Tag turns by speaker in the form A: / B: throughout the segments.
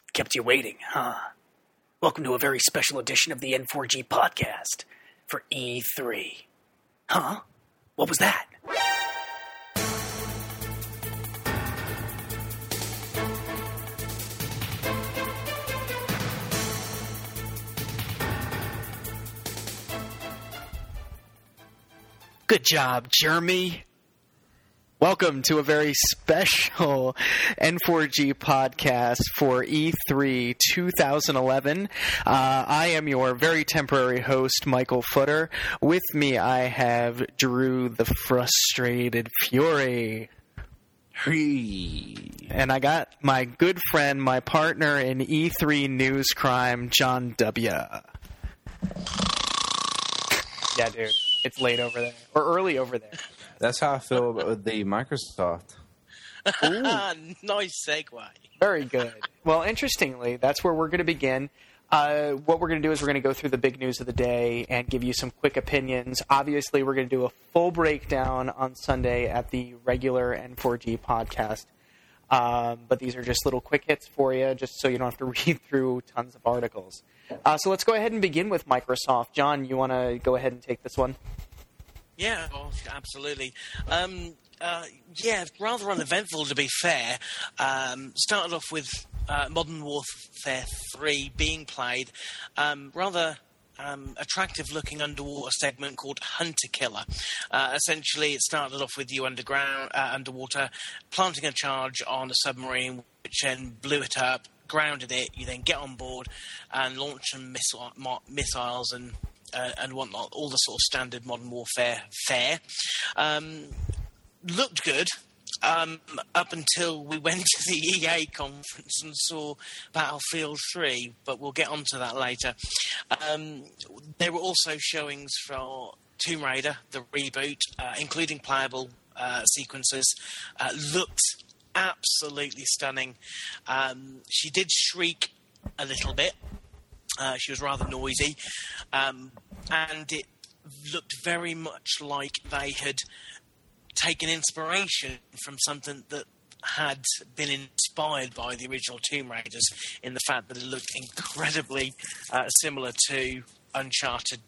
A: Kept you waiting, huh? Welcome to a very special edition of the N4G podcast for E3. Huh? What was that? Good job, Jeremy. Welcome to a very special N4G podcast for E3 2011. I am your very temporary host, Michael Footer. With me, I have Drew the Frustrated Fury.
B: Hey.
A: And I got my good friend, my partner in E3 news crime, John W. Yeah, dude. It's late over there. Or early over there.
B: That's how I feel about the Microsoft.
C: Nice segue.
A: Very good. Well, interestingly, that's where we're going to begin. What we're going to do is we're going to go through the big news of the day and give you some quick opinions. Obviously, we're going to do a full breakdown on Sunday at the regular N4G podcast. But these are just little quick hits for you, just so you don't have to read through tons of articles. So let's go ahead and begin with Microsoft. John, you want to go ahead and take this one?
C: Yeah, absolutely. Rather uneventful, to be fair. Started off with Modern Warfare 3 being played. Rather attractive-looking underwater segment called Hunter Killer. Essentially, it started off with you underwater, planting a charge on a submarine, which then blew it up, grounded it. You then get on board and launch some missiles and whatnot, all the sort of standard Modern Warfare fare. Looked good up until we went to the EA conference and saw Battlefield 3, but we'll get onto that later. There were also showings for Tomb Raider, the reboot, including playable sequences. Looked absolutely stunning. She did shriek a little bit. She was rather noisy, and it looked very much like they had taken inspiration from something that had been inspired by the original Tomb Raiders, in the fact that it looked incredibly similar to Uncharted.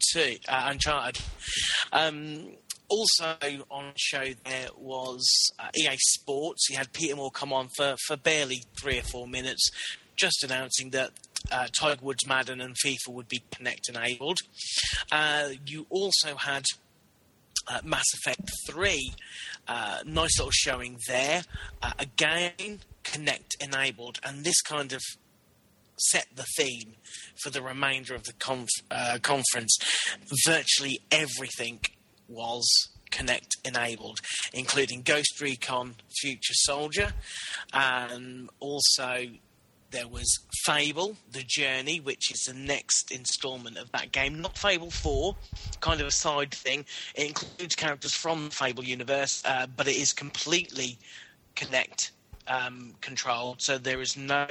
C: Also on show there was EA Sports. You had Peter Moore come on for barely 3 or 4 minutes, just announcing that Tiger Woods, Madden and FIFA would be Kinect enabled. You also had Mass Effect 3, nice little showing there. Again, Kinect enabled, and this kind of set the theme for the remainder of the conference. Virtually everything was Kinect enabled, including Ghost Recon Future Soldier, and also there was Fable, The Journey, which is the next installment of that game. Not Fable 4, kind of a side thing. It includes characters from the Fable universe, but it is completely Kinect controlled, so there is no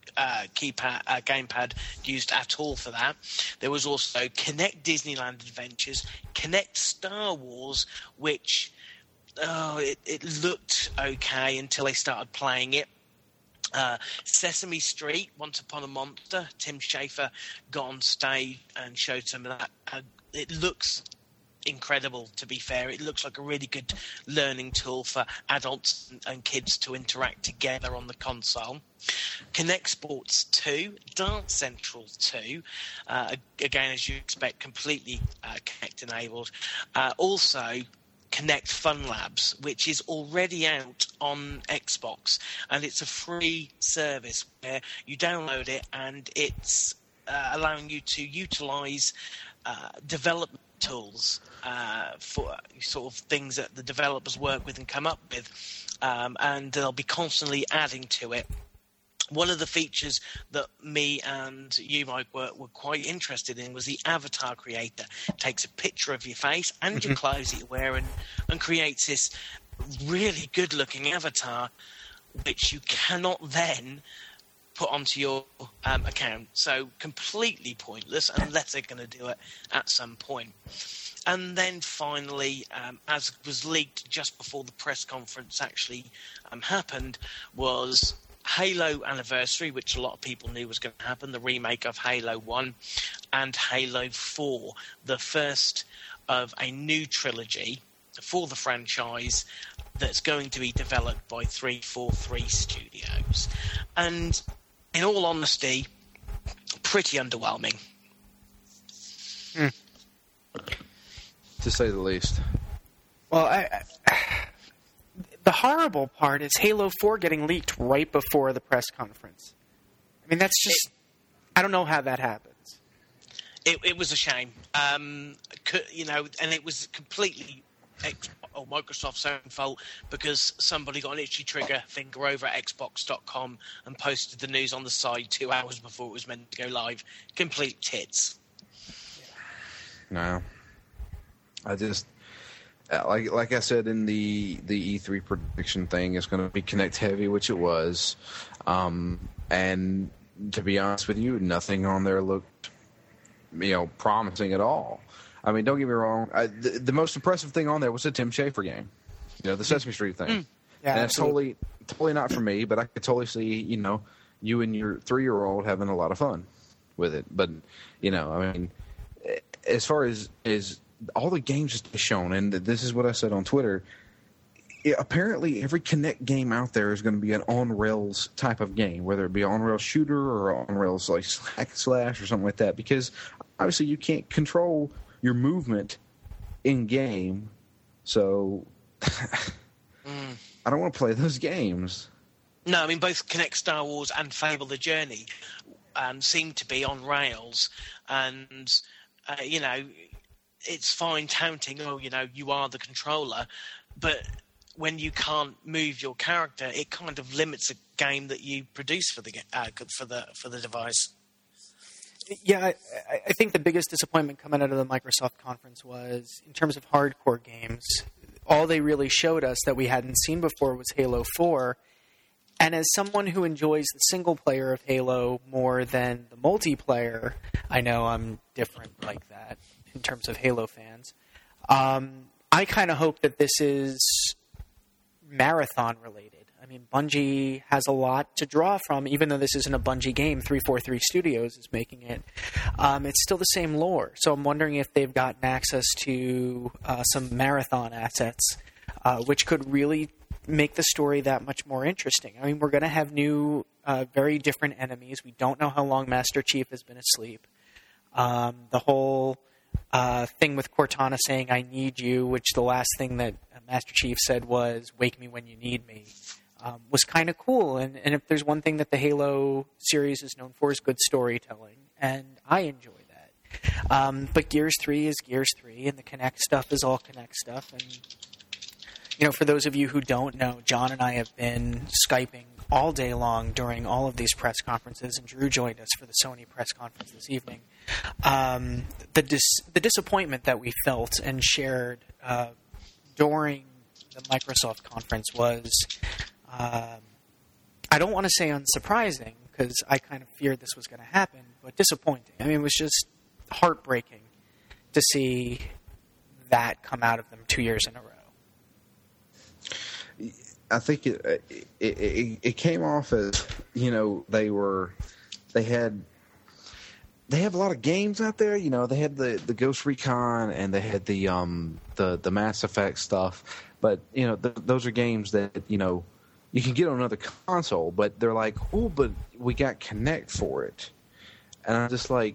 C: gamepad used at all for that. There was also Kinect Disneyland Adventures, Kinect Star Wars, which it looked okay until they started playing it. Sesame Street, Once Upon a Monster. Tim Schafer got on stage and showed some of that. It looks incredible, to be fair. It looks like a really good learning tool for adults and kids to interact together on the console. Kinect Sports 2, Dance Central 2, again, as you expect, completely Kinect enabled. Also, Kinect Fun Labs, which is already out on Xbox, and it's a free service where you download it and it's allowing you to utilize development tools for sort of things that the developers work with and come up with, and they'll be constantly adding to it. One of the features that me and you, Mike, were quite interested in was the avatar creator. It takes a picture of your face and your clothes that you're wearing and creates this really good-looking avatar, which you cannot then put onto your account. So completely pointless unless they're going to do it at some point. And then finally, as was leaked just before the press conference actually happened, was Halo Anniversary, which a lot of people knew was going to happen, the remake of Halo 1, and Halo 4, the first of a new trilogy for the franchise that's going to be developed by 343 Studios. And in all honesty, pretty underwhelming.
B: To say the least.
A: Well, the horrible part is Halo 4 getting leaked right before the press conference. I mean, that's just... I don't know how that happens.
C: It was a shame. And it was completely Microsoft's own fault because somebody got an itchy trigger finger over at Xbox.com and posted the news on the side 2 hours before it was meant to go live. Complete tits.
B: No. I just... Like I said in the E3 prediction thing, it's going to be Kinect heavy, which it was. And to be honest with you, nothing on there looked, promising at all. I mean, don't get me wrong. The most impressive thing on there was the Tim Schafer game, the Sesame Street thing.
A: Yeah,
B: and it's totally not for me, but I could totally see, you and your 3-year-old having a lot of fun with it. But, I mean, as far as all the games is shown, and this is what I said on Twitter, apparently every Kinect game out there is going to be an on-rails type of game, whether it be an on-rails shooter or on-rails like slash or something like that, because obviously you can't control your movement in-game, so I don't want to play those games.
C: No, I mean, both Kinect Star Wars and Fable the Journey seem to be on rails, and, it's fine touting, you are the controller, but when you can't move your character, it kind of limits a game that you produce for the device.
A: Yeah, I think the biggest disappointment coming out of the Microsoft conference was, in terms of hardcore games, all they really showed us that we hadn't seen before was Halo 4. And as someone who enjoys the single player of Halo more than the multiplayer, I know I'm different like that in terms of Halo fans. I kind of hope that this is marathon related. I mean, Bungie has a lot to draw from, even though this isn't a Bungie game. 343 Studios is making it. It's still the same lore. So I'm wondering if they've gotten access to some marathon assets, which could really make the story that much more interesting. I mean, we're going to have new, very different enemies. We don't know how long Master Chief has been asleep. The whole thing with Cortana saying, "I need you," which the last thing that Master Chief said was, "Wake me when you need me," was kind of cool. And if there's one thing that the Halo series is known for is good storytelling, and I enjoy that. But Gears 3 is Gears 3, and the Kinect stuff is all Kinect stuff. And, for those of you who don't know, John and I have been Skyping all day long during all of these press conferences, and Drew joined us for the Sony press conference this evening. The disappointment that we felt and shared during the Microsoft conference was, I don't want to say unsurprising, because I kind of feared this was going to happen, but disappointing. I mean, it was just heartbreaking to see that come out of them 2 years in a row.
B: I think it came off as, they have a lot of games out there. They had the Ghost Recon and they had the Mass Effect stuff, but those are games that you can get on another console. But they're like, oh, but we got Kinect for it, and I'm just like,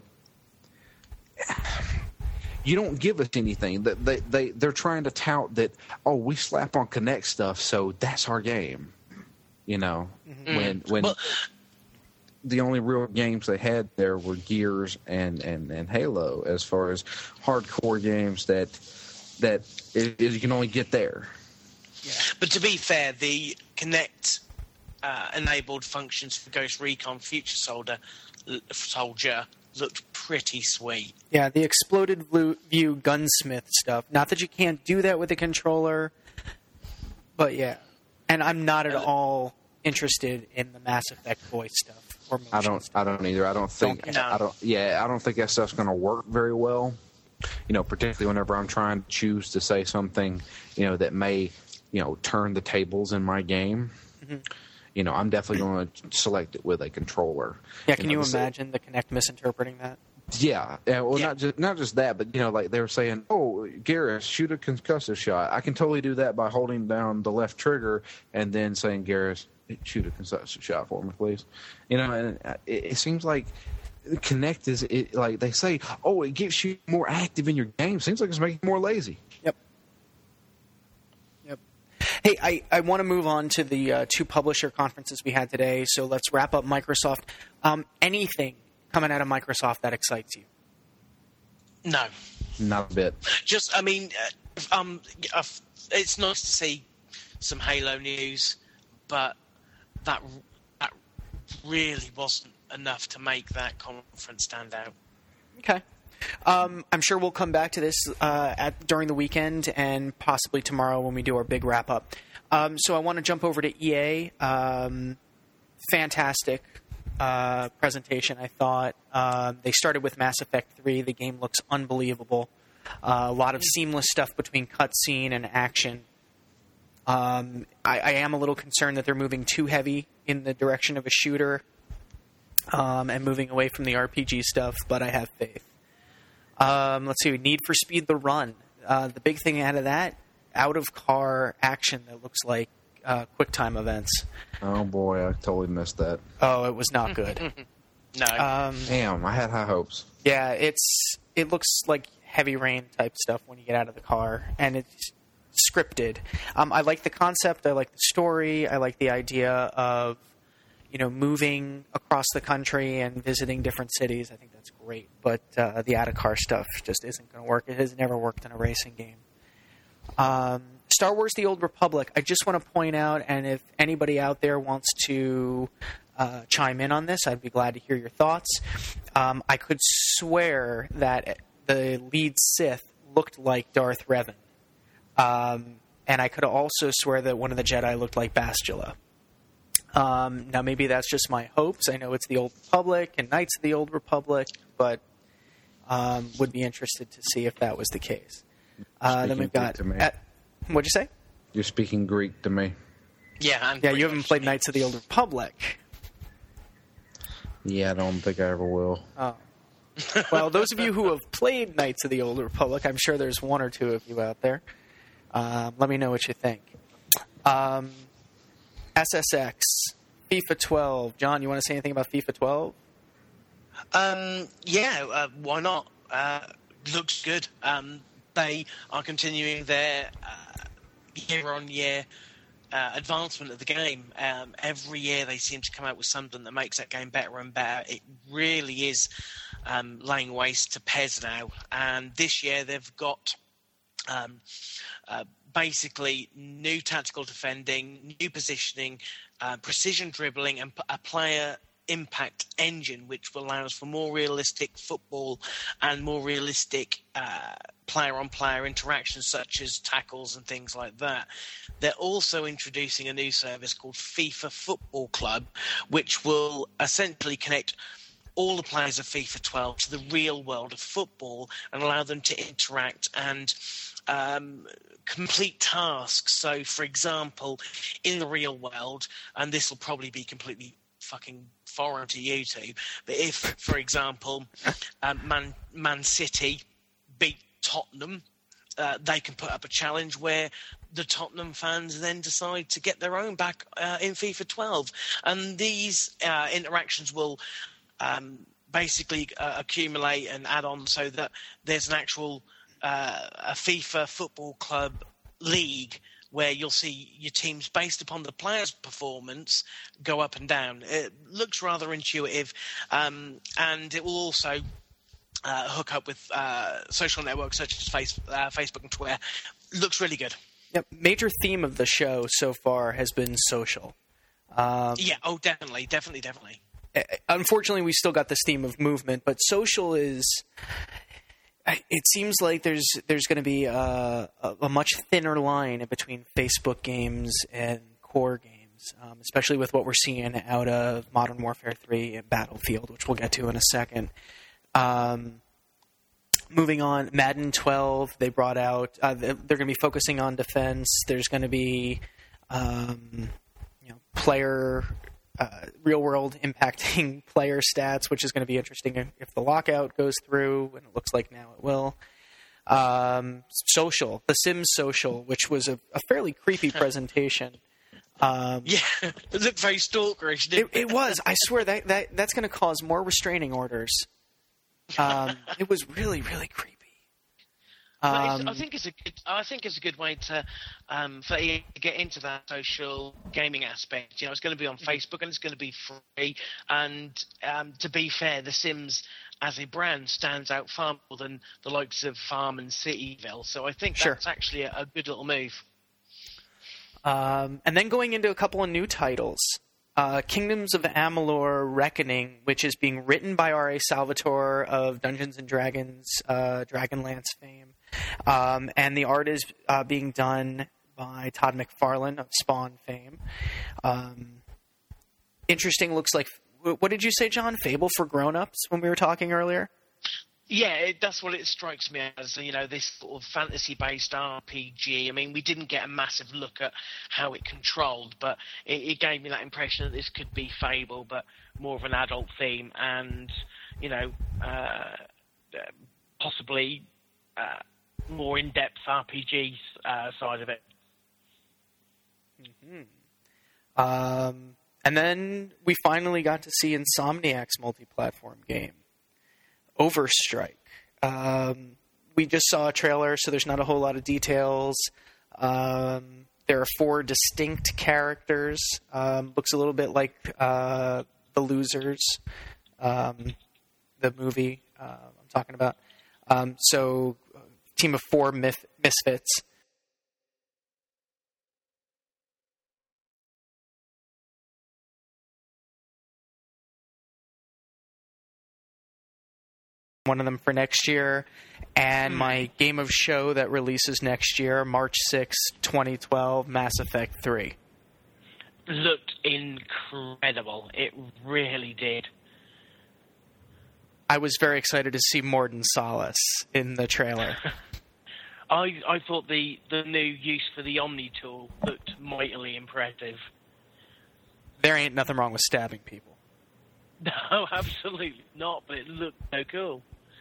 B: you don't give us anything. They're trying to tout that, oh, we slap on Kinect stuff, so that's our game. When the only real games they had there were Gears and Halo, as far as hardcore games that you can only get there.
C: Yeah. But to be fair, the Kinect enabled functions for Ghost Recon Future Soldier looked pretty sweet.
A: Yeah, the exploded view gunsmith stuff. Not that you can't do that with a controller, but yeah. And I'm not at all interested in the Mass Effect voice stuff or motion stuff.
B: I don't either. I don't think that stuff's going to work very well. Particularly whenever I'm trying to choose to say something, that may, turn the tables in my game. Mm-hmm. I'm definitely going to select it with a controller.
A: Yeah, can you imagine the Kinect misinterpreting that?
B: Yeah, well, not just that, but like they were saying, "Oh, Garrus, shoot a concussive shot." I can totally do that by holding down the left trigger and then saying, "Garrus, shoot a concussive shot for me, please." And it seems like Kinect is like they say, "Oh, it gets you more active in your game." Seems like it's making you more lazy.
A: Yep. Hey, I want to move on to the two publisher conferences we had today. So let's wrap up Microsoft. Anything coming out of Microsoft that excites you?
C: No,
B: not a bit.
C: Just, it's nice to see some Halo news, but that really wasn't enough to make that conference stand out.
A: Okay. I'm sure we'll come back to this during the weekend and possibly tomorrow when we do our big wrap-up. So I want to jump over to EA. Fantastic presentation, I thought. They started with Mass Effect 3. The game looks unbelievable. A lot of seamless stuff between cutscene and action. I am a little concerned that they're moving too heavy in the direction of a shooter and moving away from the RPG stuff, but I have faith. Let's see, Need for Speed The Run. The big thing out of that, out-of-car action that looks like QuickTime events.
B: Oh, boy, I totally missed that.
A: Oh, it was not good.
C: No.
B: Damn, I had high hopes.
A: Yeah, it looks like Heavy Rain type stuff when you get out of the car, and it's scripted. I like the concept. I like the story. I like the idea of moving across the country and visiting different cities. I think that's great. But the out-of-car stuff just isn't going to work. It has never worked in a racing game. Star Wars The Old Republic. I just want to point out, and if anybody out there wants to chime in on this, I'd be glad to hear your thoughts. I could swear that the lead Sith looked like Darth Revan. And I could also swear that one of the Jedi looked like Bastila. Now, maybe that's just my hopes. I know it's the Old Republic and Knights of the Old Republic, but would be interested to see if that was the case. Then we've got... what'd you say?
B: You're speaking Greek to me.
C: Yeah,
A: you haven't played Knights of the Old Republic.
B: Yeah, I don't think I ever will.
A: Oh. Well, those of you who have played Knights of the Old Republic, I'm sure there's one or two of you out there. Let me know what you think. SSX, FIFA 12. John, you want to say anything about FIFA 12?
C: Why not? Looks good. They are continuing their year-on-year advancement of the game. Every year they seem to come out with something that makes that game better and better. It really is laying waste to PES now. And this year they've got... basically new tactical defending, new positioning, precision dribbling, and a player impact engine, which allows for more realistic football and more realistic player-on-player interactions, such as tackles and things like that. They're also introducing a new service called FIFA Football Club, which will essentially connect all the players of FIFA 12 to the real world of football and allow them to interact and complete tasks. So, for example, in the real world, and this will probably be completely fucking foreign to you two, but if, for example, Man City beat Tottenham, they can put up a challenge where the Tottenham fans then decide to get their own back in FIFA 12. And these interactions will basically accumulate and add on so that there's an actual a FIFA Football Club league where you'll see your teams based upon the player's performance go up and down. It looks rather intuitive, and it will also hook up with social networks such as Facebook and Twitter. Looks really good.
A: Yep. Major theme of the show so far has been social.
C: Definitely.
A: Unfortunately, we still got this theme of movement, but social is... It seems like there's going to be a much thinner line between Facebook games and core games, especially with what we're seeing out of Modern Warfare 3 and Battlefield, which we'll get to in a second. Moving on, Madden 12, they brought out... they're going to be focusing on defense. There's going to be player, real world impacting player stats, which is going to be interesting if the lockout goes through, and it looks like now it will. Social, The Sims Social, which was a fairly creepy presentation.
C: Yeah, it looked very stalkerish, didn't it?
A: It was. I swear that's going to cause more restraining orders. It was really, really creepy.
C: I think it's a good way to for EA to get into that social gaming aspect. You know, it's going to be on Facebook and it's going to be free. And to be fair, The Sims as a brand stands out far more than the likes of Farm and Cityville. So I think that's actually a good little move.
A: And then going into a couple of new titles. Kingdoms of Amalur Reckoning, which is being written by R.A. Salvatore of Dungeons & Dragons, Dragonlance fame. And the art is being done by Todd McFarlane of Spawn fame. Interesting, looks like... What did you say, John? Fable for grown-ups when we were talking earlier?
C: Yeah, that's what it strikes me as, you know, this sort of fantasy-based RPG. I mean, we didn't get a massive look at how it controlled, but it gave me that impression that this could be Fable, but more of an adult theme and, you know, possibly more in-depth RPG side of it.
A: Mm-hmm. And then we finally got to see Insomniac's multi-platform game, Overstrike. We just saw a trailer, so there's not a whole lot of details. There are 4 distinct characters. Looks a little bit like The Losers, the movie I'm talking about. So, team of 4 misfits. One of them for next year, and my game of show that releases next year, March 6, 2012, Mass Effect 3.
C: Looked incredible. It really did.
A: I was very excited to see Mordin Salas in the trailer.
C: I thought the new use for the Omni tool looked mightily impressive.
A: There ain't nothing wrong with stabbing people.
C: No, absolutely not, but it looked so cool.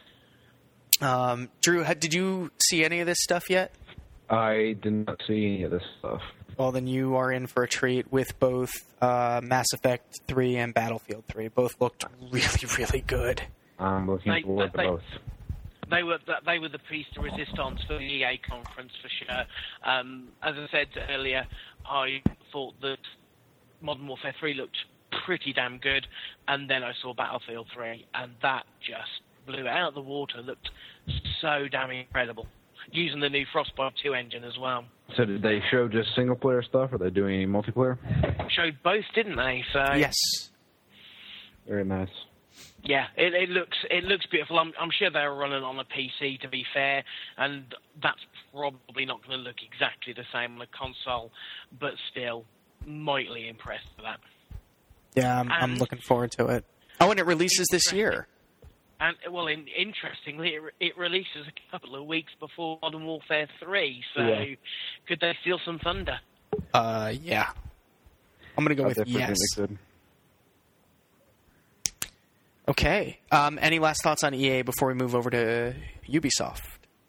A: Drew, did you see any of this stuff yet?
B: I did not see any of this stuff.
A: Well, then you are in for a treat with both Mass Effect 3 and Battlefield 3. Both looked really, really good.
B: I'm looking forward to both.
C: They were the piece de resistance for the EA conference for sure. As I said earlier, I thought that Modern Warfare 3 looked pretty damn good, and then I saw Battlefield 3, and that just blew it out of the water. Looked so damn incredible, using the new Frostbite 2 engine as well.
B: So did they show just single player stuff? Are they doing any multiplayer?
C: Showed both, didn't they? So
A: yes,
B: very nice.
C: Yeah, it looks beautiful. I'm sure they were running on a PC, to be fair, and that's probably not going to look exactly the same on a console, but still, mightily impressed with that.
A: Yeah, I'm looking forward to it. Oh, and it releases this year.
C: And, well, interestingly, it releases a couple of weeks before Modern Warfare 3, so could they steal some thunder?
A: Yeah. I'm going to go with yes. Okay. Any last thoughts on EA before we move over to Ubisoft?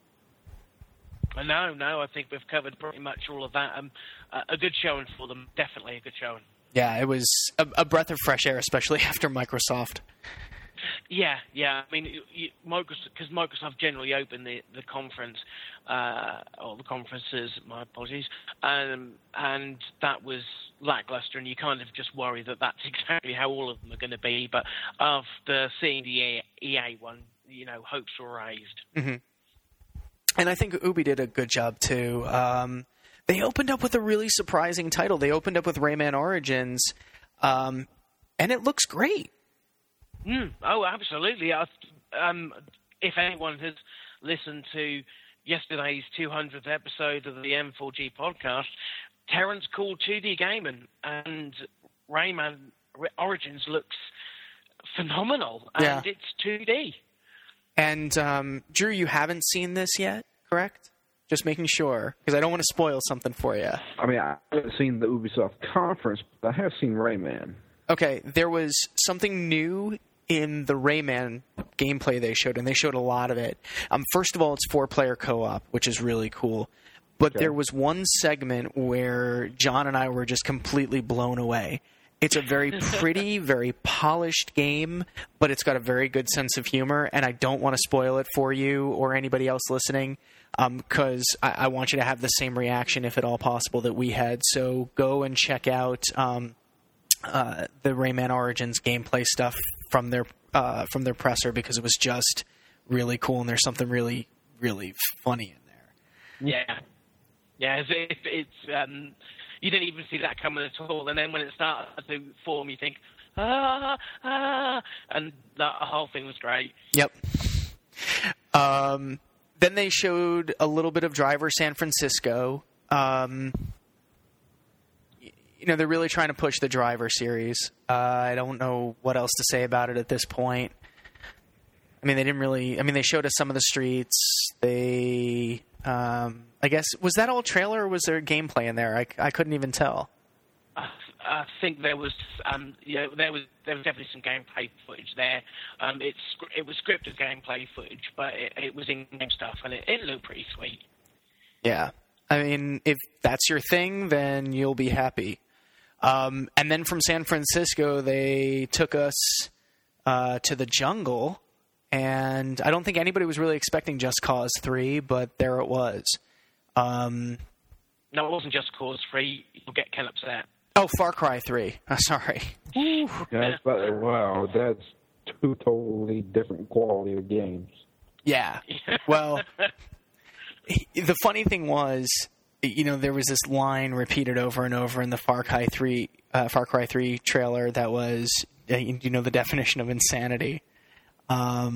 C: No, I think we've covered pretty much all of that. A good showing for them, definitely a good showing.
A: Yeah, it was a breath of fresh air, especially after Microsoft.
C: Yeah. I mean, because Microsoft generally open the conference, or the conferences, my apologies, and that was lackluster, and you kind of just worry that that's exactly how all of them are going to be. But after seeing the EA one, you know, hopes were raised.
A: Mm-hmm. And I think Ubi did a good job, too. They opened up with a really surprising title. They opened up with Rayman Origins, and it looks great.
C: Oh, absolutely. If anyone has listened to yesterday's 200th episode of the M4G podcast, Terrence called 2D gaming, and Rayman Origins looks phenomenal, and it's 2D.
A: And, Drew, you haven't seen this yet, correct? Just making sure, because I don't want to spoil something for you.
B: I mean, I haven't seen the Ubisoft conference, but I have seen Rayman.
A: Okay, there was something new in the Rayman gameplay they showed, and they showed a lot of it. First of all, it's 4-player co-op, which is really cool. But there was one segment where John and I were just completely blown away. It's a very pretty, very polished game, but it's got a very good sense of humor, and I don't want to spoil it for you or anybody else listening, because I want you to have the same reaction, if at all possible, that we had. So go and check out the Rayman Origins gameplay stuff from their presser, because it was just really cool, and there's something really, really funny in there.
D: Yeah, it's you didn't even see that coming at all, and then when it started to form, you think, and the whole thing was great.
A: Yep. Then they showed a little bit of Driver San Francisco. They're really trying to push the Driver series. I don't know what else to say about it at this point. I mean, they showed us some of the streets. They, I guess, was that all trailer or was there gameplay in there? I couldn't even tell.
D: I think there was, there was definitely some gameplay footage there. It was scripted gameplay footage, but it was in-game stuff, and it looked pretty sweet.
A: Yeah. I mean, if that's your thing, then you'll be happy. And then from San Francisco, they took us to the jungle, and I don't think anybody was really expecting Just Cause 3, but there it was.
D: No, it wasn't Just Cause 3. You'll get Ken upset.
A: Oh, Far Cry 3. Sorry.
B: Wow, that's two totally different quality of games.
A: Yeah. Well, the funny thing was, there was this line repeated over and over in the Far Cry 3 trailer that was, the definition of insanity.
B: Yeah,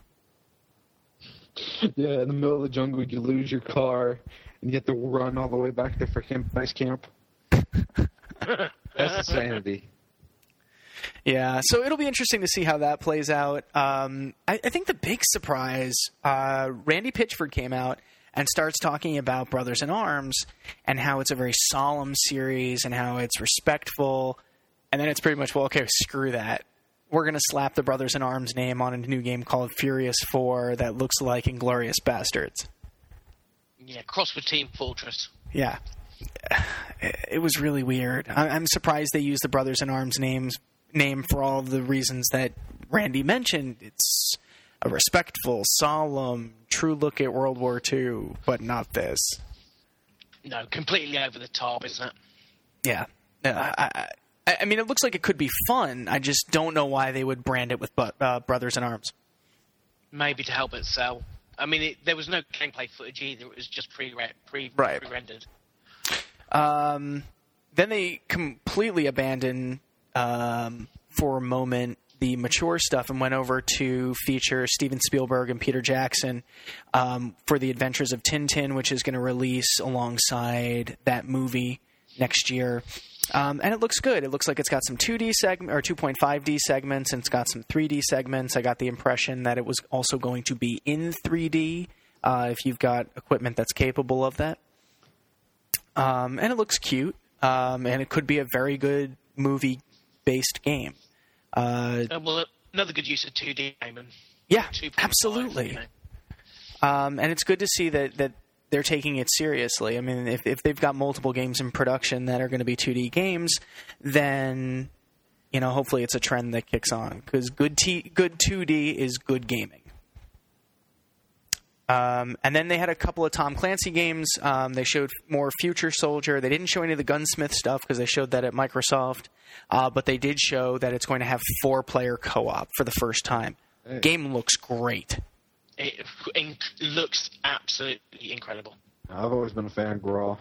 B: in the middle of the jungle, you lose your car, and you have to run all the way back to freaking base camp. That's insanity.
A: Yeah, so it'll be interesting to see how that plays out. I think the big surprise, Randy Pitchford came out and starts talking about Brothers in Arms and how it's a very solemn series and how it's respectful. And then it's pretty much, well, okay, screw that. We're going to slap the Brothers in Arms name on a new game called Furious 4 that looks like Inglourious Bastards.
C: Yeah, cross with Team Fortress.
A: Yeah. It was really weird. I'm surprised they used the Brothers in Arms name for all of the reasons that Randy mentioned. It's a respectful, solemn, true look at World War II, but not this.
C: No, completely over the top, isn't it?
A: Yeah. I mean, it looks like it could be fun. I just don't know why they would brand it with Brothers in Arms.
C: Maybe to help it sell. I mean, there was no gameplay footage either. It was just pre-rendered.
A: Then they completely abandoned, for a moment, the mature stuff and went over to feature Steven Spielberg and Peter Jackson for The Adventures of Tintin, which is going to release alongside that movie next year. And it looks good. It looks like it's got some 2D or 2.5D segments, and it's got some 3D segments. I got the impression that it was also going to be in 3D if you've got equipment that's capable of that. And it looks cute, and it could be a very good movie-based game.
C: Well, another good use of 2D gaming.
A: Yeah, absolutely. And it's good to see that they're taking it seriously. I mean, if they've got multiple games in production that are going to be 2D games, then hopefully it's a trend that kicks on, because good 2D is good gaming. And then they had a couple of Tom Clancy games. They showed more Future Soldier. They didn't show any of the Gunsmith stuff because they showed that at Microsoft. But they did show that it's going to have 4-player co-op for the first time. Hey. Game looks great.
C: It looks absolutely incredible.
B: I've always been a fan of Graw.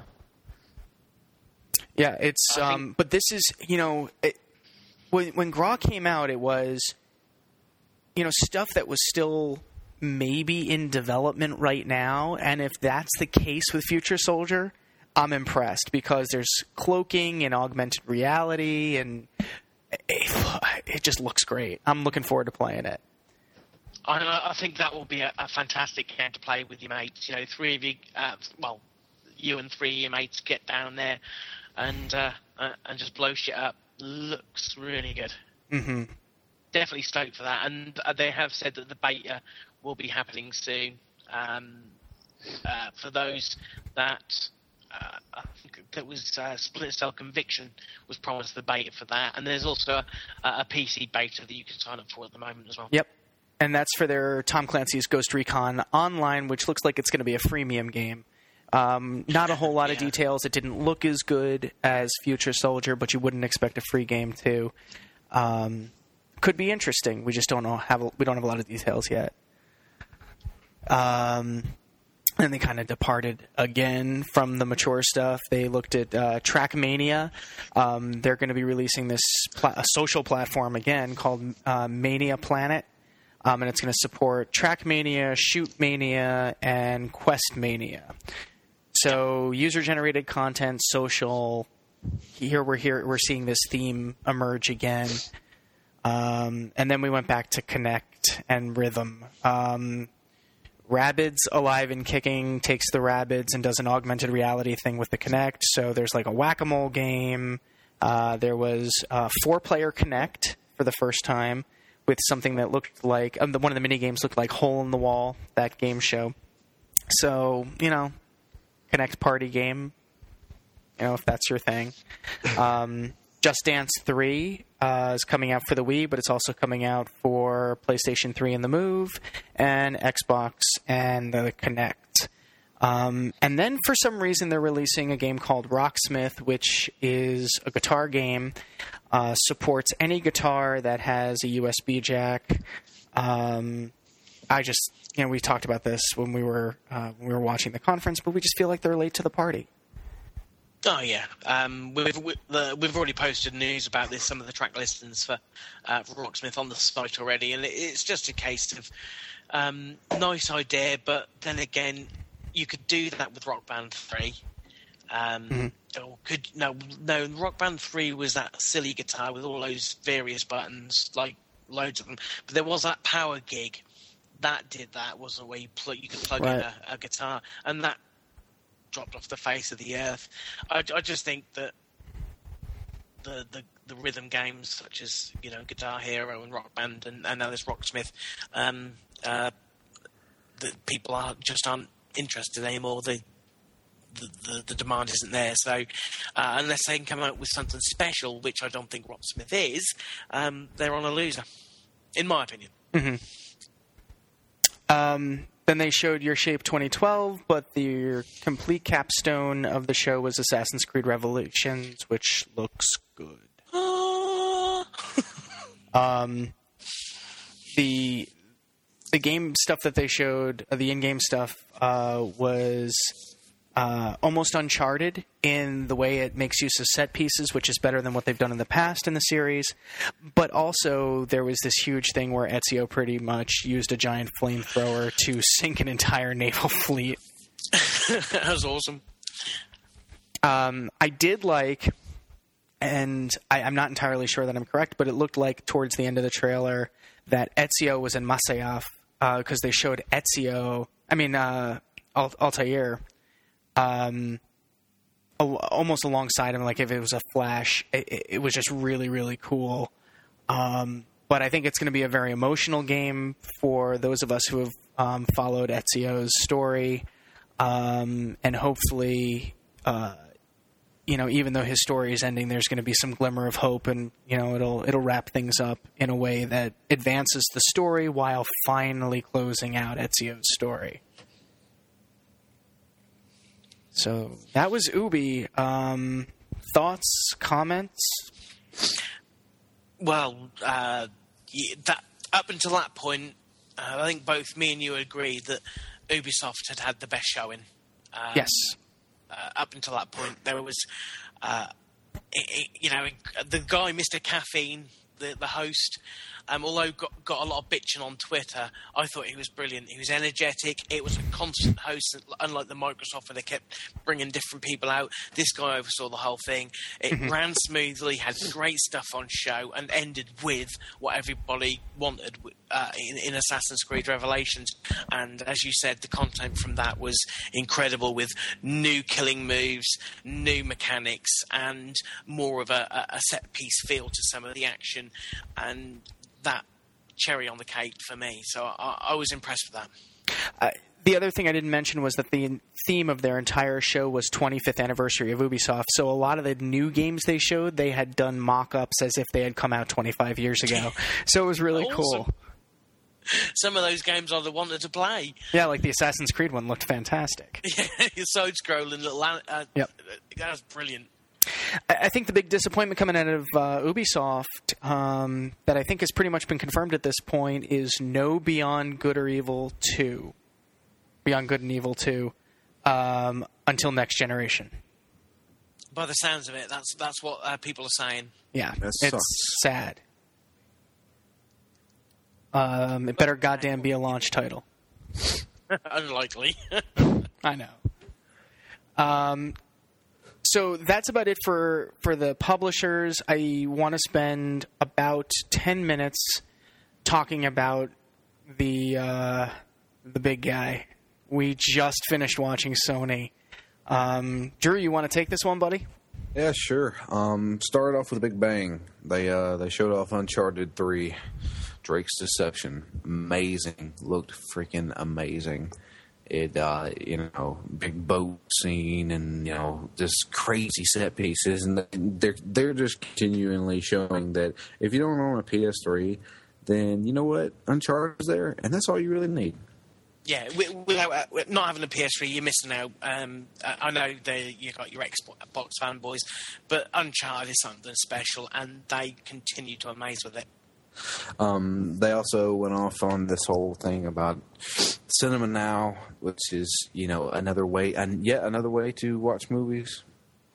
A: Yeah, it's... but this is, when Graw came out, it was, stuff that was still maybe in development right now, and if that's the case with Future Soldier, I'm impressed, because there's cloaking and augmented reality, and it just looks great. I'm looking forward to playing it.
D: I think that will be a fantastic game to play with your mates. You know, three of you, you and three of your mates get down there and just blow shit up. Looks really good.
A: Mm-hmm.
D: Definitely stoked for that. And they have said that the beta will be happening soon. For those that I think that was Splinter Cell Conviction was promised the beta for that, and there's also a PC beta that you can sign up for at the moment as well.
A: Yep, and that's for their Tom Clancy's Ghost Recon Online, which looks like it's going to be a freemium game. Not a whole lot of details. It didn't look as good as Future Soldier, but you wouldn't expect a free game too. Could be interesting. We just don't have a lot of details yet. And they kind of departed again from the mature stuff. They looked at Trackmania. They're going to be releasing this a social platform again called Mania Planet. And it's going to support Trackmania, Shootmania, and Questmania. So user-generated content, social. We're seeing this theme emerge again. And then we went back to Connect and Rhythm. Rabbids Alive and Kicking takes the Rabbids and does an augmented reality thing with the Kinect. So there's like a whack-a-mole game. There was 4-player Kinect for the first time with something that looked like one of the mini games looked like Hole in the Wall, that game show. So, Kinect party game, if that's your thing. Just Dance 3 is coming out for the Wii, but it's also coming out for PlayStation 3 and the Move, and Xbox and the Kinect. And then for some reason they're releasing a game called Rocksmith, which is a guitar game. Supports any guitar that has a USB jack. We talked about this when we were watching the conference, but we just feel like they're late to the party.
C: Oh yeah, we've already posted news about this, some of the track listings for Rocksmith on the site already, and it's just a case of nice idea, but then again, you could do that with Rock Band 3. Rock Band 3 was that silly guitar with all those various buttons, like loads of them. But there was that Power Gig that did that, wasn't where you could plug in a guitar, and that dropped off the face of the earth. I just think that the rhythm games such as Guitar Hero and Rock Band and now this Rocksmith, that people aren't interested anymore. The demand isn't there. So unless they can come out with something special, which I don't think Rocksmith is, they're on a loser, in my opinion.
A: Mm-hmm. Then they showed Your Shape 2012, but the complete capstone of the show was Assassin's Creed Revolutions, which looks good. The game stuff that they showed, the in-game stuff, was almost Uncharted in the way it makes use of set pieces, which is better than what they've done in the past in the series. But also there was this huge thing where Ezio pretty much used a giant flamethrower to sink an entire naval fleet.
C: That was awesome.
A: I did like, and I'm not entirely sure that I'm correct, but it looked like towards the end of the trailer that Ezio was in Masyaf, because they showed Altair, almost alongside him, like if it was a flash. It was just really, really cool. But I think it's going to be a very emotional game for those of us who have followed Ezio's story, and hopefully, even though his story is ending, there's going to be some glimmer of hope, and it'll wrap things up in a way that advances the story while finally closing out Ezio's story. So that was Ubi. Thoughts, comments?
C: Well, that up until that point, I think both me and you agreed that Ubisoft had the best showing.
A: Yes.
C: Up until that point, there was, the guy, Mr. Caffeine, the host, although got a lot of bitching on Twitter, I thought he was brilliant. He was energetic. It was a constant host, unlike the Microsoft where they kept bringing different people out. This guy oversaw the whole thing. It ran smoothly, had great stuff on show, and ended with what everybody wanted, in Assassin's Creed Revelations. And as you said, the content from that was incredible, with new killing moves, new mechanics, and more of a set-piece feel to some of the action. And that cherry on the cake for me. So I was impressed with that.
A: The other thing I didn't mention was that the theme of their entire show was 25th anniversary of Ubisoft. So a lot of the new games they showed, they had done mock-ups as if they had come out 25 years ago. So it was really cool.
C: Some of those games I wanted to play.
A: Yeah, like the Assassin's Creed one looked fantastic.
C: Yeah, side-scrolling little...
A: Yep.
C: That was brilliant.
A: I think the big disappointment coming out of Ubisoft that I think has pretty much been confirmed at this point is no Beyond Good or Evil 2. Beyond Good and Evil 2 until next generation.
C: By the sounds of it, that's what people are saying.
A: Yeah,
B: That
A: it's
B: sucks.
A: sad. It better goddamn be a launch title.
C: Unlikely.
A: I know. So that's about it for the publishers. I want to spend about 10 minutes talking about the big guy. We just finished watching Sony. Drew, you want to take this one, buddy?
B: Yeah, sure. Started off with a big bang. They showed off Uncharted 3, Drake's Deception. Amazing. Looked freaking amazing. It, big boat scene and, just crazy set pieces. And they're just continually showing that if you don't own a PS3, then you know what? Uncharted's there, and that's all you really need.
C: Yeah, without not having a PS3, you're missing out. I know you got your Xbox fanboys, but Uncharted is something special, and they continue to amaze with it.
B: They also went off on this whole thing about Cinema Now, which is another way and yet another way to watch movies.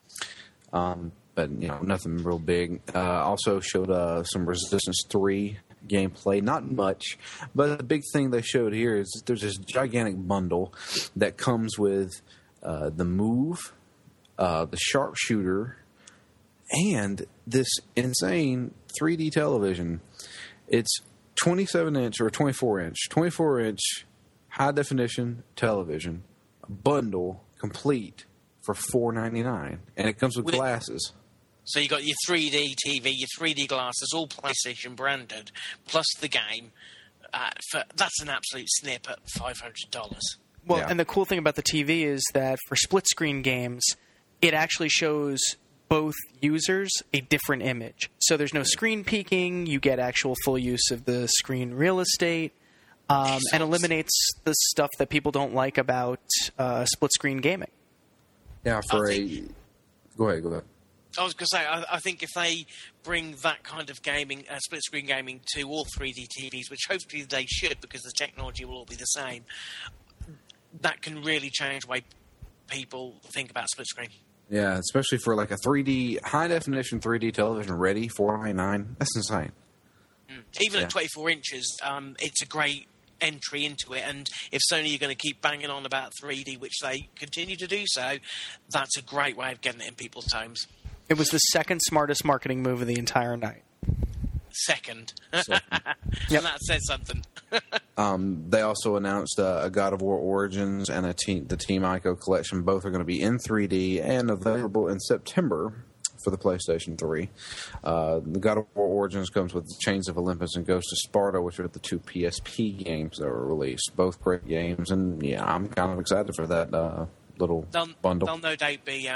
B: But nothing real big. Also showed some Resistance 3 gameplay, not much, but the big thing they showed here is that there's this gigantic bundle that comes with the Move, the Sharpshooter, and this insane 3D television. It's 27-inch or 24-inch high-definition television, bundle complete for $4.99, and it comes with glasses.
C: So you got your 3D TV, your 3D glasses, all PlayStation branded, plus the game. That's an absolute snip at $500.
A: Well,
B: Yeah.
A: and the cool thing about the TV is that for split-screen games, it actually shows both users a different image. So there's no screen peeking. You get actual full use of the screen real estate, and eliminates the stuff that people don't like about split-screen gaming.
B: Yeah, go ahead.
C: I was going to say, I think if they bring that kind of gaming, split-screen gaming, to all 3D TVs, which hopefully they should because the technology will all be the same, that can really change the way people think about split-screen.
B: Yeah, especially for like a 3D, high-definition 3D television ready, $4.99. That's insane.
C: Even at 24 inches, it's a great entry into it. And if Sony are going to keep banging on about 3D, which they continue to do so, that's a great way of getting it in people's homes.
A: It was the second smartest marketing move of the entire night.
C: Second.
B: Yep.
C: And that says something.
B: They also announced a God of War Origins and the Team Ico collection. Both are going to be in 3D and available in September for the PlayStation 3. The God of War Origins comes with Chains of Olympus and Ghost of Sparta, which are the two PSP games that were released. Both great games, and yeah, I'm kind of excited for that little bundle.
C: They'll no doubt be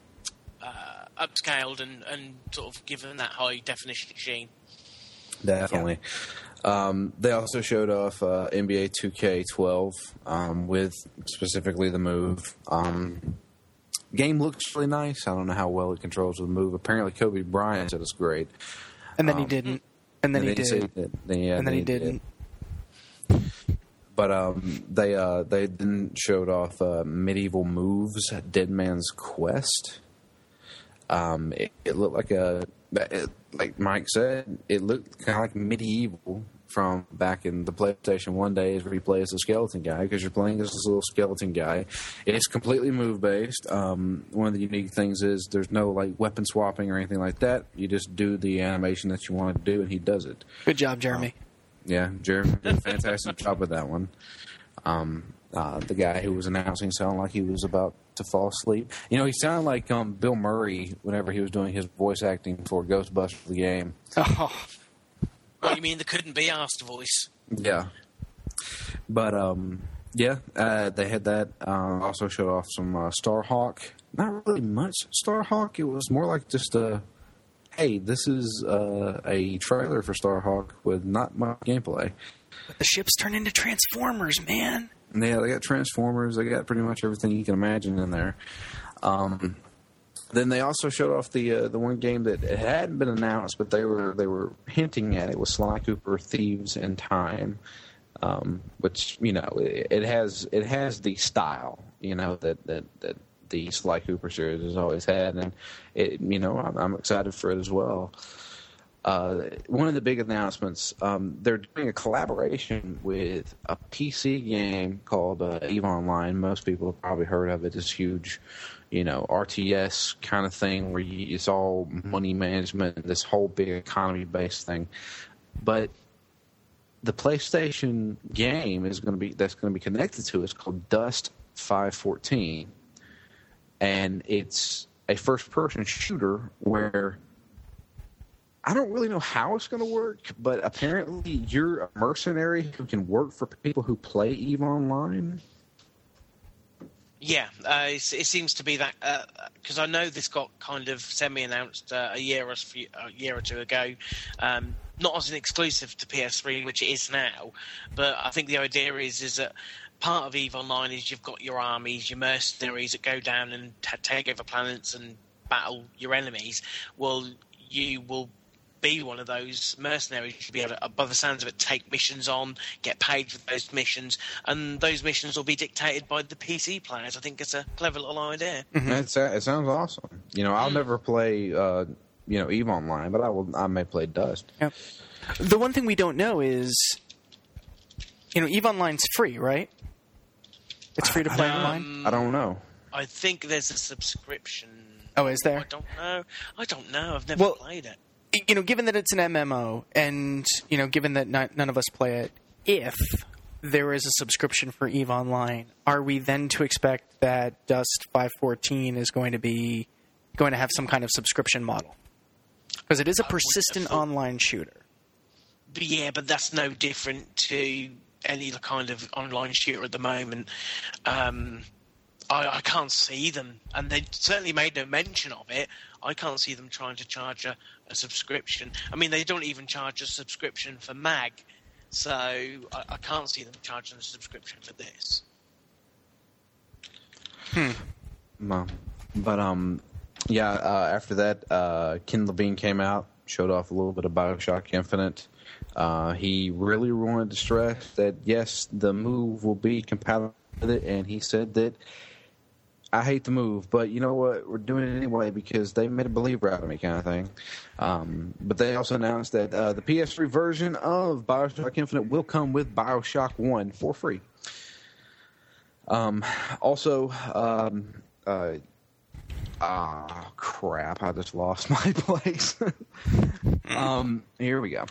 C: upscaled and sort of given that high definition sheen.
B: Definitely. They also showed off NBA 2K12 with specifically the Move. Game looks really nice. I don't know how well it controls the Move. Apparently, Kobe Bryant said it's great.
A: And then he didn't. And then he did. And then he didn't.
B: But they then showed off Medieval Moves, Dead Man's Quest. It looked like like Mike said, it looked kind of like Medieval from back in the PlayStation 1 days where you play as a skeleton guy, because you're playing as this little skeleton guy. It's completely move-based. One of the unique things is there's no like weapon swapping or anything like that. You just do the animation that you want to do, and he does it.
A: Good job, Jeremy.
B: Yeah, Jeremy did a fantastic job with that one. The guy who was announcing sounded like he was about to fall asleep. You know, he sounded like Bill Murray whenever he was doing his voice acting for Ghostbusters the game.
A: Oh.
C: What, you mean the couldn't be asked voice?
B: Yeah. But, they had that. Also showed off some Starhawk. Not really much Starhawk. It was more like just hey, this is a trailer for Starhawk with not much gameplay.
A: But the ships turn into Transformers, man.
B: Yeah, they got Transformers. They got pretty much everything you can imagine in there. Then they also showed off the one game that it hadn't been announced, but they were hinting at it, was Sly Cooper Thieves in Time, which, you know, it has the style, you know, that the Sly Cooper series has always had, and it, you know, I'm excited for it as well. One of the big announcements, they're doing a collaboration with a PC game called EVE Online. Most people have probably heard of it. It's huge, you know, RTS kind of thing where it's all money management, this whole big economy-based thing. But the PlayStation game that's going to be connected to it is called Dust 514, and it's a first-person shooter where I don't really know how it's going to work, but apparently you're a mercenary who can work for people who play EVE Online.
C: Yeah, it seems to be that, because I know this got kind of semi-announced a year or two ago, not as an exclusive to PS3, which it is now, but I think the idea is that part of EVE Online is you've got your armies, your mercenaries that go down and take over planets and battle your enemies. Well, you will be one of those mercenaries. You'll be able to, by the sounds of it, take missions on, get paid for those missions, and those missions will be dictated by the PC players. I think it's a clever little idea.
B: Mm-hmm. It sounds awesome. You know, I'll never play, EVE Online, but I may play Dust.
A: Yep. The one thing we don't know is, you know, EVE Online's free, right? It's free to play online?
B: I don't know.
C: I think there's a subscription.
A: Oh, is there?
C: I don't know. I've never played it.
A: You know, given that it's an MMO, and, you know, given that none of us play it, if there is a subscription for EVE Online, are we then to expect that Dust 514 is going to have some kind of subscription model? Because it is a persistent online shooter.
C: Yeah, but that's no different to any kind of online shooter at the moment. I can't see them, and they certainly made no mention of it. I can't see them trying to charge a subscription. I mean, they don't even charge a subscription for MAG, so I can't see them charging a subscription for this.
B: But after that, Ken Levine came out, showed off a little bit of BioShock Infinite. He really wanted to stress that, yes, the Move will be compatible with it, and he said that, I hate the Move, but you know what? We're doing it anyway because they made a believer out of me, kind of thing. But they also announced that the PS3 version of BioShock Infinite will come with BioShock 1 for free. Crap, I just lost my place. Here we go.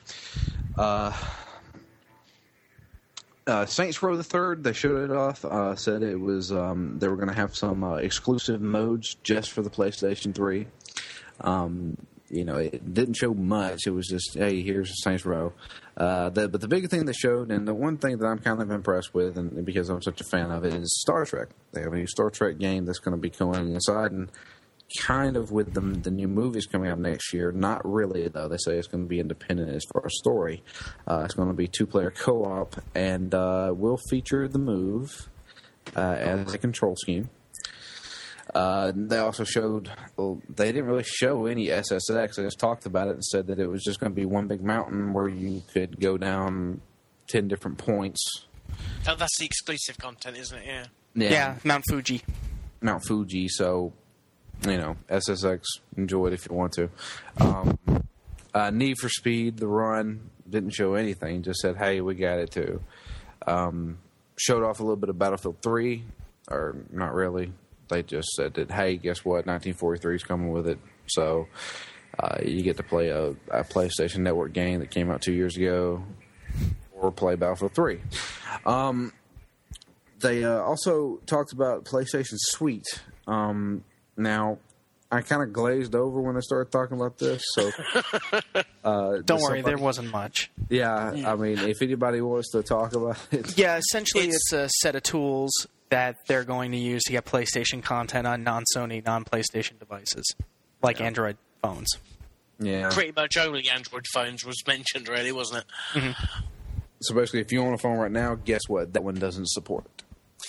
B: Saints Row the Third, they showed it off, said it was, they were going to have some exclusive modes just for the PlayStation 3. You know, it didn't show much. It was just, hey, here's Saints Row. But the big thing they showed, and the one thing that I'm kind of impressed with, and because I'm such a fan of it, is Star Trek. They have a new Star Trek game that's going to be going inside, and kind of with the new movies coming out next year. Not really, though. They say it's going to be independent as far as story. It's going to be 2-player co-op, and will feature the Move as a control scheme. They also showed, they didn't really show any SSX. They just talked about it and said that it was just going to be one big mountain where you could go down 10 different points.
C: Oh, that's the exclusive content, isn't it?
A: Yeah, Mount Fuji.
B: Mount Fuji, so, you know, SSX, enjoy it if you want to. Need for Speed, the run, didn't show anything, just said, hey, we got it too. Showed off a little bit of Battlefield 3, or not really. They just said that, hey, guess what? 1943 is coming with it. So you get to play a PlayStation Network game that came out 2 years ago. or play Battlefield 3. They also talked about PlayStation Suite. Now, I kind of glazed over when they started talking about this, so
A: don't worry, there wasn't much.
B: Yeah, I mean, if anybody wants to talk about it.
A: Yeah, essentially it's a set of tools that they're going to use to get PlayStation content on non-Sony, non-PlayStation devices, like Android phones.
B: Yeah.
C: Pretty much only Android phones was mentioned, really, wasn't it?
A: Mm-hmm.
B: So basically, if you own a phone right now, guess what? That one doesn't support it.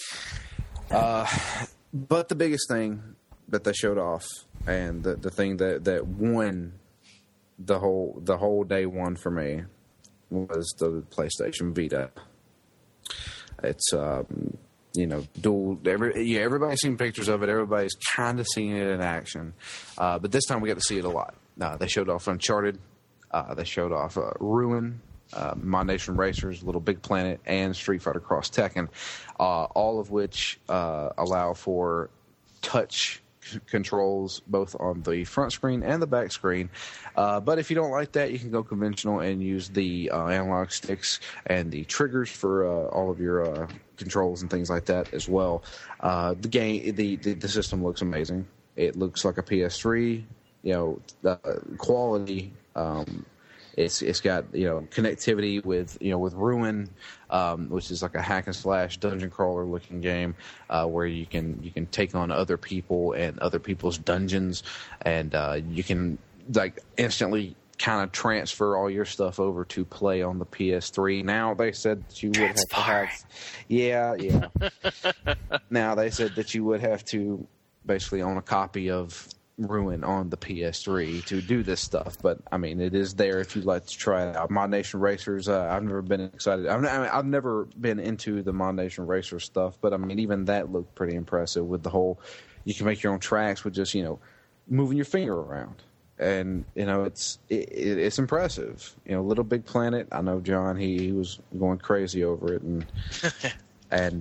B: But the biggest thing that they showed off, and the thing that won the whole day one for me, was the PlayStation Vita. It's dual. Everybody's seen pictures of it. Everybody's kind of seen it in action, but this time we got to see it a lot. They showed off Uncharted. They showed off Ruin, Mod Nation Racers, Little Big Planet, and Street Fighter Cross Tekken, all of which allow for touch controls both on the front screen and the back screen. But if you don't like that, you can go conventional and use the analog sticks and the triggers for all of your controls and things like that as well. The system looks amazing. It looks like a PS3. The quality. It's got connectivity with Ruin, which is like a hack and slash dungeon crawler looking game where you can take on other people and other people's dungeons, and you can like instantly kind of transfer all your stuff over to play on the PS3. Now they said that you would have to have, yeah. Now they said that you would have to basically own a copy of Ruin on the PS3 to do this stuff, but I mean, it is there if you'd like to try it out. Mod Nation Racers, I've never been excited. I've never been into the Mod Nation Racers stuff, but I mean, even that looked pretty impressive with the whole. You can make your own tracks with just moving your finger around, and it's impressive. Little Big Planet. I know John. He was going crazy over it, and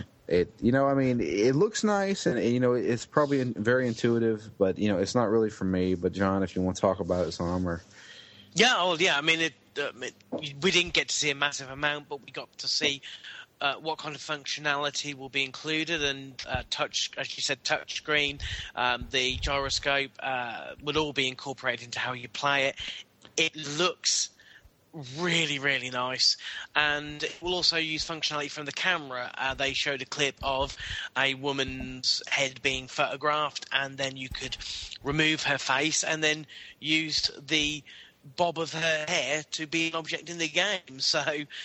B: it looks nice, and it's probably very intuitive, but it's not really for me. But John, if you want to talk about it some, or
C: I mean, we didn't get to see a massive amount, but we got to see what kind of functionality will be included, and touch, as you said, touch screen, the gyroscope will all be incorporated into how you play it. It looks really, really nice, and it will also use functionality from the camera. They showed a clip of a woman's head being photographed, and then you could remove her face and then use the bob of her hair to be an object in the game. So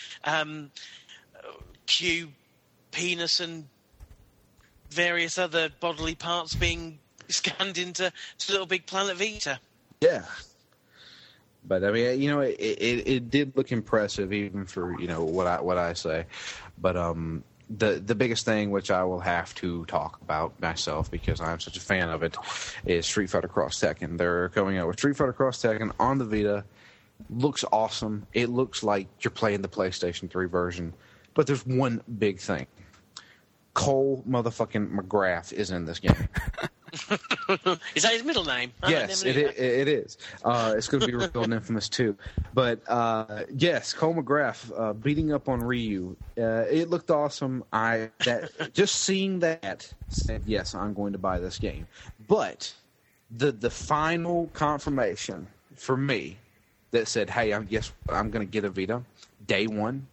C: cue penis and various other bodily parts being scanned into Little Big Planet Vita.
B: Yeah. But I mean, it did look impressive, even for what I say. But the biggest thing, which I will have to talk about myself because I'm such a fan of it, is Street Fighter Cross Tekken. They're coming out with Street Fighter Cross Tekken on the Vita. Looks awesome. It looks like you're playing the PlayStation 3 version. But there's one big thing: Cole motherfucking McGrath is in this game.
C: Is that his middle name?
B: Yes, it is. It's going to be revealed in Infamous 2. But yes, Cole McGrath beating up on Ryu. It looked awesome. Just seeing that said, yes, I'm going to buy this game. But the final confirmation for me that said, hey, I'm going to get a Vita day one.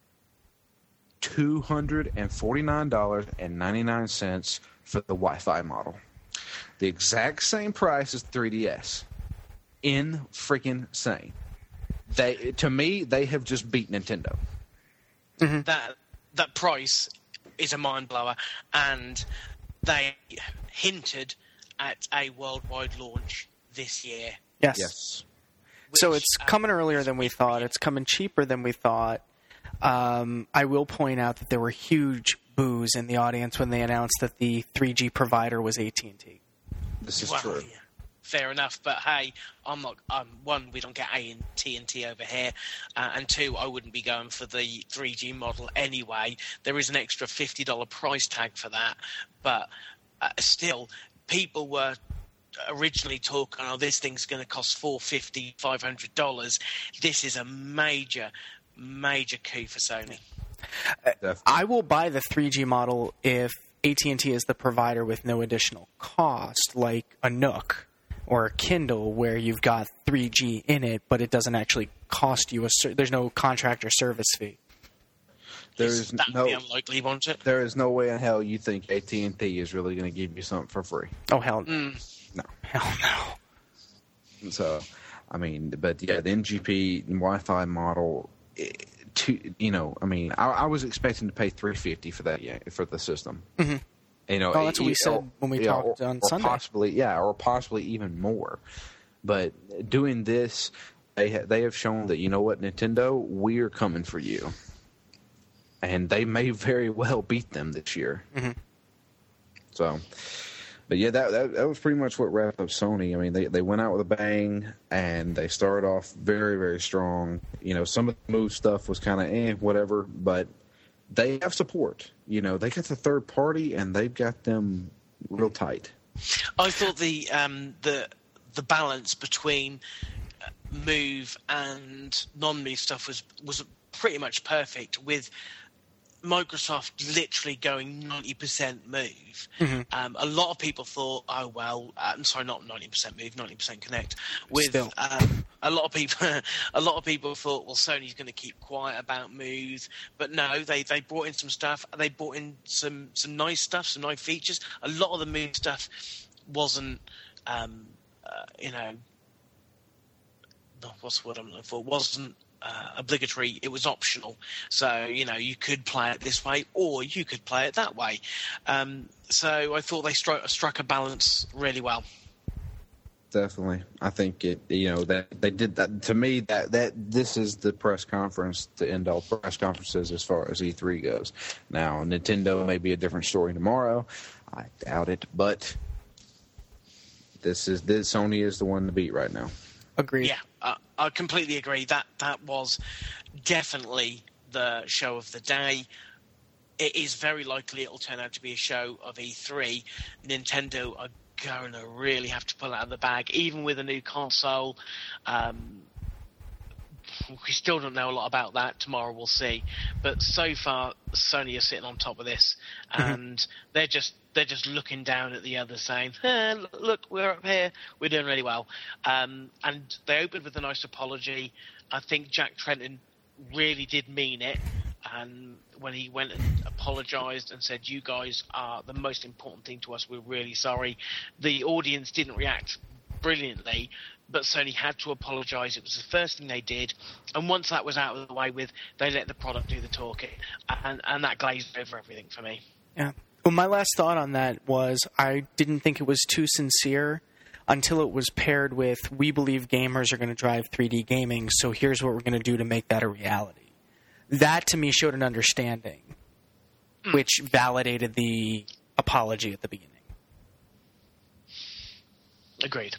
B: $249.99 for the Wi-Fi model. The exact same price as 3DS. Freaking To me, they have just beat Nintendo.
C: Mm-hmm. That price is a mind blower, and they hinted at a worldwide launch this year.
A: Yes. So it's coming earlier than we thought. It's coming cheaper than we thought. I will point out that there were huge boos in the audience when they announced that the 3G provider was AT&T.
B: This is true.
C: Yeah. Fair enough, but hey, one, we don't get AT&T over here, and two, I wouldn't be going for the 3G model anyway. There is an extra $50 price tag for that, but still, people were originally talking, this thing's going to cost $450, $500. This is a major major coup for Sony.
A: I will buy the 3G model if AT&T is the provider with no additional cost, like a Nook or a Kindle, where you've got 3G in it, but it doesn't actually cost you there's no contract or service fee.
C: That would be unlikely, won't it?
B: There is no way in hell you think AT&T is really going to give you something for free.
A: Oh, hell no.
B: No.
A: Hell no.
B: So, I mean, but yeah, the NGP Wi-Fi model, I was expecting to pay $350 for that, for the system.
A: Mm-hmm. That's what we said when we talked on Sunday.
B: Or possibly even more. But doing this, they have shown that, you know what, Nintendo, we're coming for you. And they may very well beat them this year.
A: Mm-hmm.
B: So, but yeah, that was pretty much what wrapped up Sony. I mean, they went out with a bang, and they started off very, very strong. Some of the Move stuff was kind of whatever, but they have support. They got the third party, and they've got them real tight.
C: I thought the balance between Move and non-Move stuff was pretty much perfect, with Microsoft literally going 90% Move.
A: Mm-hmm.
C: A lot of people thought, oh well, I'm sorry, not 90% Move, 90% Connect. A lot of people thought, well, Sony's going to keep quiet about Move, but no, they brought in some stuff. They brought in some nice stuff, some nice features. A lot of the Move stuff wasn't, what's the word I'm looking for? Wasn't obligatory. It was optional, so you could play it this way or you could play it that way. So I thought they struck a balance really well.
B: Definitely, I think that they did that. To me, that this is the press conference to end all press conferences as far as E3 goes. Now, Nintendo may be a different story tomorrow. I doubt it, but Sony is the one to beat right now.
A: Agreed.
C: Yeah, I completely agree. That was definitely the show of the day. It is very likely it will turn out to be a show of E3. Nintendo are going to really have to pull it out of the bag, even with a new console. We still don't know a lot about that. Tomorrow we'll see. But so far, Sony are sitting on top of this, and they're just looking down at the others, saying, "Look, we're up here. We're doing really well." And they opened with a nice apology. I think Jack Tretton really did mean it. And when he went and apologized and said, "You guys are the most important thing to us. We're really sorry," the audience didn't react brilliantly, but Sony had to apologize. It was the first thing they did, and once that was out of the way with, they let the product do the talking, and that glazed over everything for me.
A: Yeah. Well, my last thought on that was I didn't think it was too sincere until it was paired with, we believe gamers are going to drive 3D gaming, so here's what we're going to do to make that a reality. That, to me, showed an understanding, which validated the apology at the beginning.
C: Agreed.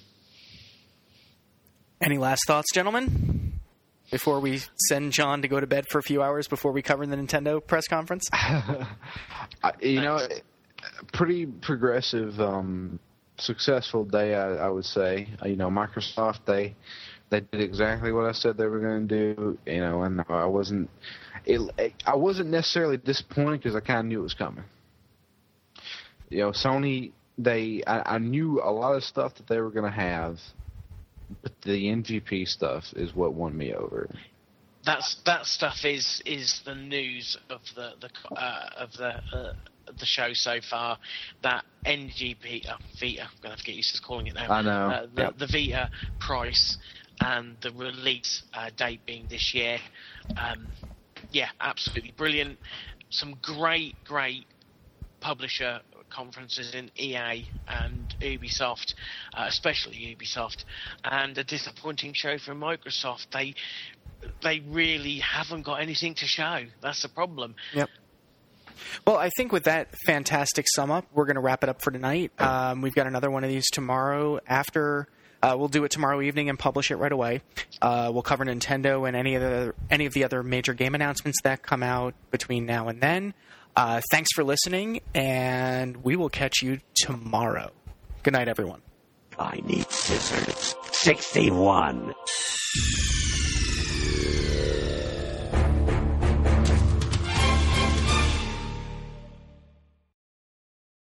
A: Any last thoughts, gentlemen, before we send John to go to bed for a few hours before we cover the Nintendo press conference?
B: Pretty progressive, successful day, I would say. Microsoft, they did exactly what I said they were going to do, and I wasn't necessarily disappointed because I kind of knew it was coming. Sony, I knew a lot of stuff that they were going to have, but the NGP stuff is what won me over.
C: That stuff is the news of the show so far. That NGP Vita, I'm gonna have to get used to calling it now.
B: I know.
C: The Vita price and the release date being this year. Absolutely brilliant. Some great publisher conferences in EA and Ubisoft, especially Ubisoft, and a disappointing show from Microsoft. They really haven't got anything to show. That's the problem.
A: Yep. Well, I think with that fantastic sum up, we're going to wrap it up for tonight. We've got another one of these tomorrow after. We'll do it tomorrow evening and publish it right away. We'll cover Nintendo and any of the other major game announcements that come out between now and then. Thanks for listening, and we will catch you tomorrow. Good night, everyone.
E: I need scissors. 61.